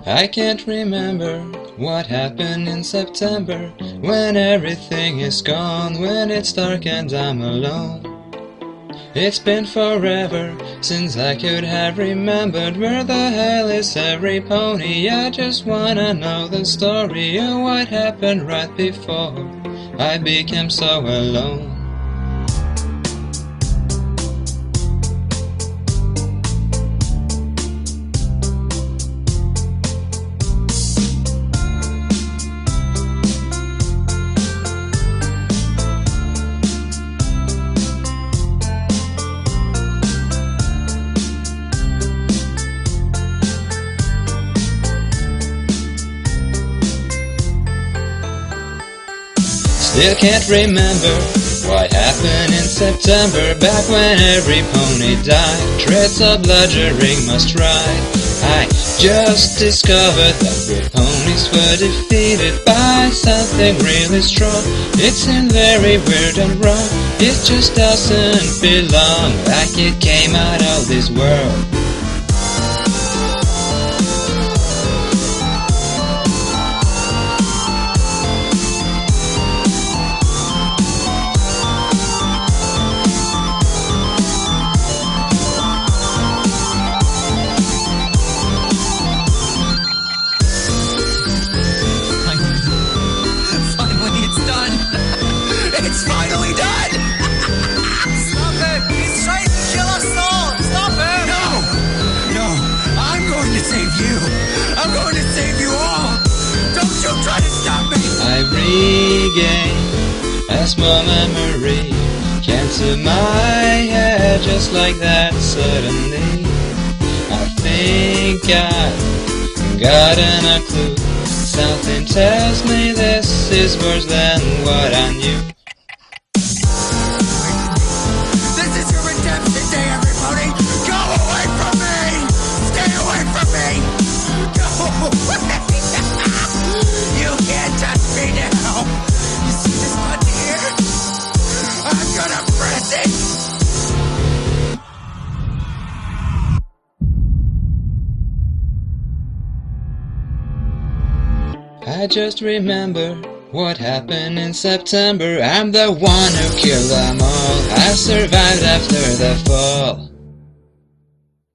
I can't remember what happened in September, when everything is gone, when it's dark and I'm alone. It's been forever since I could have remembered where the hell is every pony. I just wanna know the story of what happened right before I became so alone. Still can't remember what happened in September, back when every pony died. Threads of bludgeoning must ride. I just discovered that the ponies were defeated by something really strong. It seemed very weird and wrong. It just doesn't belong, like it came out of this world. It's finally done! Stop it! He's trying to kill us all! Stop it! No! I'm going to save you! I'm going to save you all! Don't you try to stop me! I regain a small memory, came to my head just like that suddenly. I think I've gotten a clue. Something tells me this is worse than what I knew. This is your redemption day, everybody! Go away from me! Stay away from me! Go away! You can't touch me now! You see this button here? I'm gonna press it! I just remember what happened in September. I'm the one who killed them all. I survived after the fall.